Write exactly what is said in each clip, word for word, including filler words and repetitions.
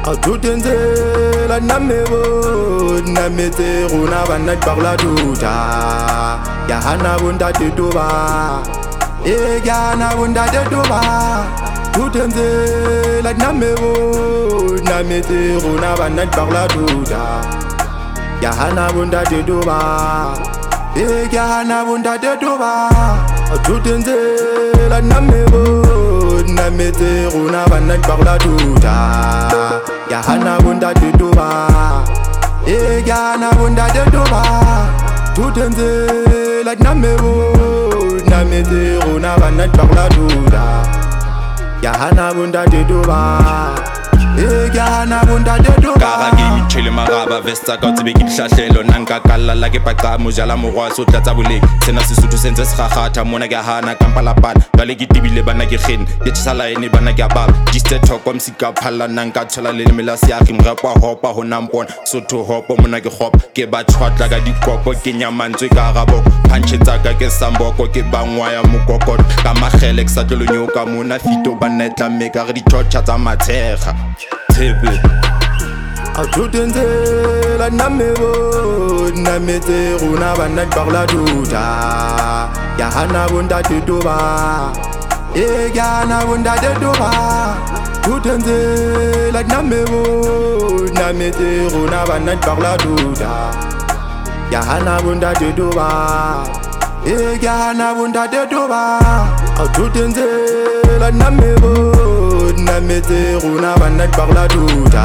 A tout enze la namebo namete runa banat par la tuta ya hana bunda de toba e ya na bunda de toba tout enze la namebo namete runa banat par la tuta ya hana bunda de toba e ya na bunda de toba tout enze la namebo namete runa banat par la tuta ya hana bunda de toba e ya na bunda de toba tout enze la namebo namete runa banat par la tuta ya hana bunda de toba e ya na bunda de toba Kara ke itshele maraba vesta ka tsebe ke dihlahlelo nanka kala la ke paqa mojala morwa so tlatsa boleng sena sesuthu sentse se gagata mona ke hana kampa lapana gale ke tibile bana ke kgen ke tsala ene bana ke ababa distet talk om sika phalla nanka thola le mela se agi mrapa hopa ho nampona so to hopa mona ke hop ke ba tshwatla ka dikopo ke nyamantswe ka gabo punch tsaka ke samboko ke bangwaya mokokot ka magele ke sa tlo nyoka mona fito banetla meka re di torture tsa matshega tebe a tout enze la namebo namete runa banat par la tuta ya hana bunda de toba e ya na bunda de toba tout enze la namebo namete runa banat par la tuta ya hana bunda de toba e ya na bunda de toba a tout enze la namebo namete runa banat par la tuta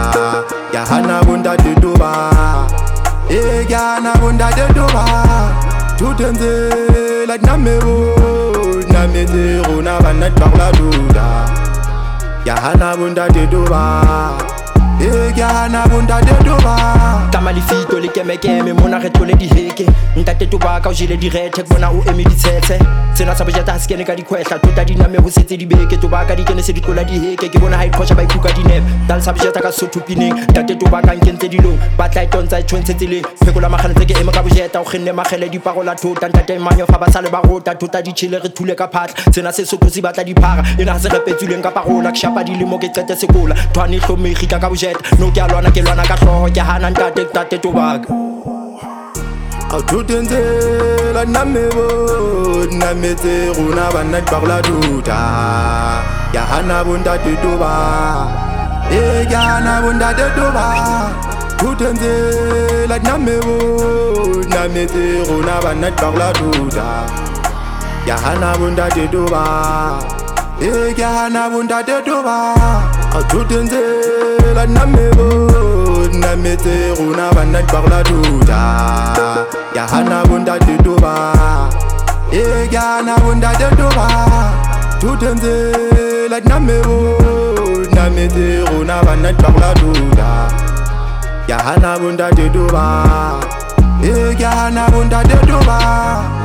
ya hana bunda de toba e ya na bunda de toba tout enze la namebo namete runa banat par la tuta ya hana bunda de toba e ya na bunda de toba Tamalifito le keme keme mona re tole di heke ntate toba ka o jile di rethe bona o eme di tshetse tsena sa bojata se kene ka dikhwehla tota di name ho setse di beke toba ka di kene se di tlola di heke ke bona ha ikhosha ba ikuka di nep dal sa bojata ka sotho pineng ntate toba ka nkentse dilong batla itontsha itshwentse tseleng phekola magane tse ke eme ka bojeta o kgenne magele di parola tota ntate manyo fa ba sale ba rota tota di chile re thule ka phatla tsena se sotho se batla di phara ena se repetsuleng ka parola ke shapa di lemo ke qete sekola thwane hlomegi ka ka bojeta no ke a lwana ke lwana ka hloho ke hana ntate ntate toba a tout enze la namebo namete runa banat par la tuta ya hana bunda de toba e ya na bunda de toba tout enze la namebo namete runa banat par la tuta ya hana bunda de toba e ya na bunda de toba a tout enze la namebo namete runa banat par la tuta ya hana bunda de toba e ya na bunda de toba tout enze la namebo namete runa banat par la tuta ya hana bunda de toba e ya na bunda de toba